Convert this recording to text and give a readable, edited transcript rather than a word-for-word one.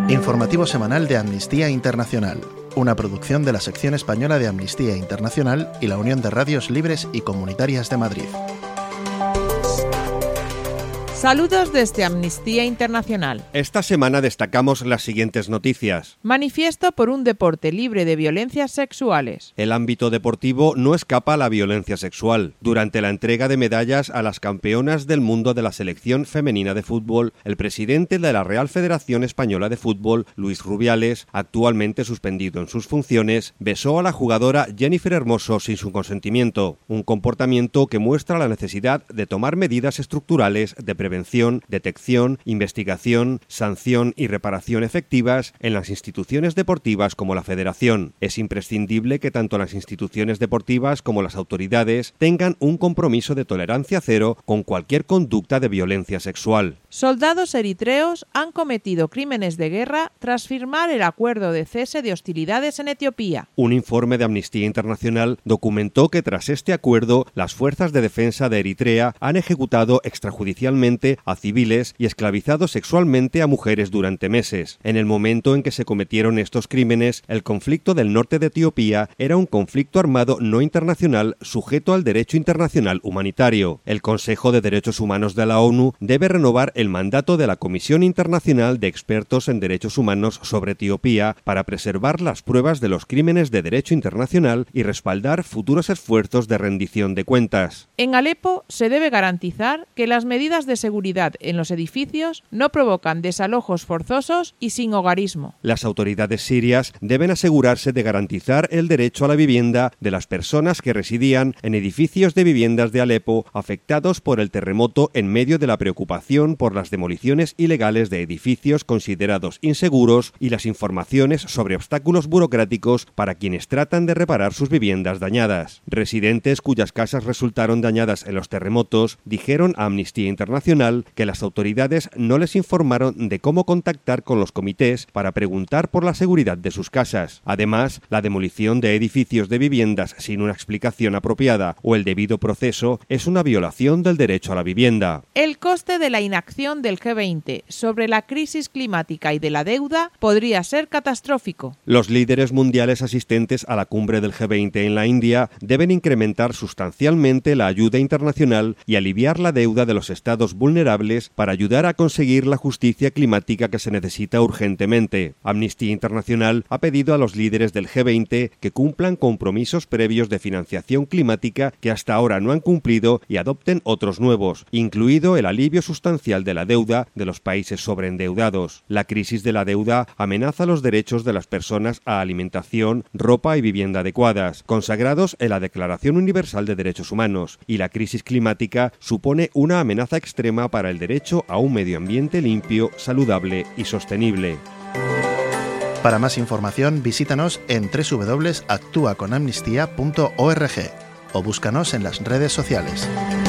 Informativo semanal de Amnistía Internacional, una producción de la sección española de Amnistía Internacional y la Unión de Radios Libres y Comunitarias de Madrid. Saludos desde Amnistía Internacional. Esta semana destacamos las siguientes noticias. Manifiesto por un deporte libre de violencias sexuales. El ámbito deportivo no escapa a la violencia sexual. Durante la entrega de medallas a las campeonas del mundo de la selección femenina de fútbol, el presidente de la Real Federación Española de Fútbol, Luis Rubiales, actualmente suspendido en sus funciones, besó a la jugadora Jennifer Hermoso sin su consentimiento, un comportamiento que muestra la necesidad de tomar medidas estructurales de prevención, detección, investigación, sanción y reparación efectivas en las instituciones deportivas como la Federación. Es imprescindible que tanto las instituciones deportivas como las autoridades tengan un compromiso de tolerancia cero con cualquier conducta de violencia sexual. Soldados eritreos han cometido crímenes de guerra tras firmar el acuerdo de cese de hostilidades en Etiopía. Un informe de Amnistía Internacional documentó que tras este acuerdo, las fuerzas de defensa de Eritrea han ejecutado extrajudicialmente a civiles y esclavizado sexualmente a mujeres durante meses. En el momento en que se cometieron estos crímenes, el conflicto del norte de Etiopía era un conflicto armado no internacional sujeto al derecho internacional humanitario. El Consejo de Derechos Humanos de la ONU debe renovar el mandato de la Comisión Internacional de Expertos en Derechos Humanos sobre Etiopía para preservar las pruebas de los crímenes de derecho internacional y respaldar futuros esfuerzos de rendición de cuentas. En Alepo se debe garantizar que las medidas de seguridad en los edificios no provocan desalojos forzosos y sin hogarismo. Las autoridades sirias deben asegurarse de garantizar el derecho a la vivienda de las personas que residían en edificios de viviendas de Alepo afectados por el terremoto en medio de la preocupación por las demoliciones ilegales de edificios considerados inseguros y las informaciones sobre obstáculos burocráticos para quienes tratan de reparar sus viviendas dañadas. Residentes cuyas casas resultaron dañadas en los terremotos dijeron a Amnistía Internacional que las autoridades no les informaron de cómo contactar con los comités para preguntar por la seguridad de sus casas. Además, la demolición de edificios de viviendas sin una explicación apropiada o el debido proceso es una violación del derecho a la vivienda. El coste de la inacción del G20 sobre la crisis climática y de la deuda podría ser catastrófico. Los líderes mundiales asistentes a la cumbre del G20 en la India deben incrementar sustancialmente la ayuda internacional y aliviar la deuda de los estados vulnerables para ayudar a conseguir la justicia climática que se necesita urgentemente. Amnistía Internacional ha pedido a los líderes del G20 que cumplan compromisos previos de financiación climática que hasta ahora no han cumplido y adopten otros nuevos, incluido el alivio sustancial de la deuda de los países sobreendeudados. La crisis de la deuda amenaza los derechos de las personas a alimentación, ropa y vivienda adecuadas, consagrados en la Declaración Universal de Derechos Humanos, y la crisis climática supone una amenaza extrema para el derecho a un medio ambiente limpio, saludable y sostenible. Para más información, visítanos en www.actuaconamnistía.org o búscanos en las redes sociales.